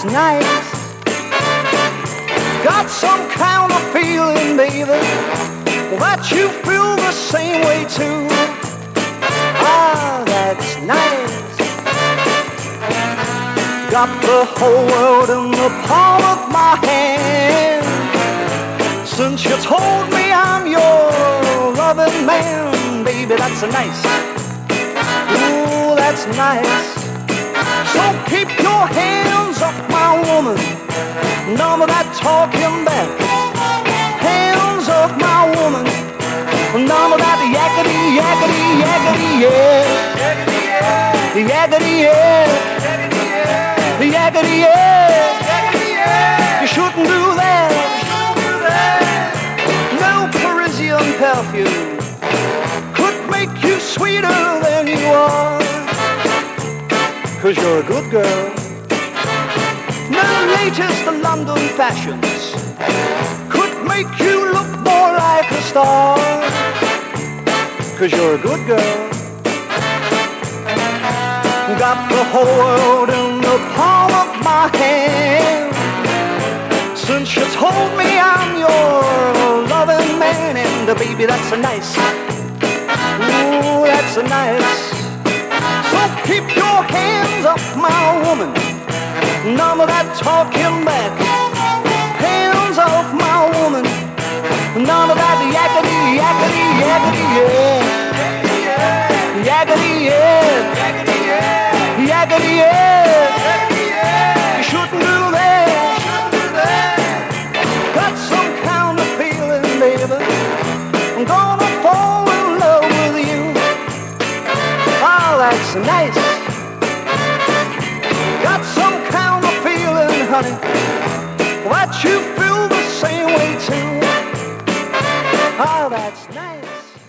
nice. Got some kind of feeling, baby, that you feel the same way too. Ah, that's nice. Got the whole world in the palm of my hand. Since you told me I'm your loving man, baby, that's nice. Ooh, that's nice. So keep your hands off my woman. None of that talking back. Hands off my woman. None of that yakety, yakety, yakety, yeah. Yakety, yeah. Yakety, yeah. You shouldn't do that. No Parisian perfume could make you sweeter than you are. 'Cause you're a good girl. No latest London fashions could make you look more like a star. 'Cause you're a good girl. Got the whole world in the palm of my hand. Since you told me I'm your loving man, and baby, that's a nice. Ooh, that's a nice. So keep your hands off my woman. None of that talking back. Hands off my woman. None of that yakety, yakety, yakety, yeah. Yakety, yeah. Yakety, yeah. You shouldn't do that. Got some kind of feeling, baby. I'm gonna fall in love with you. Oh, that's nice. Got some kind of feeling, honey, that you feel the same way too. Oh, that's nice.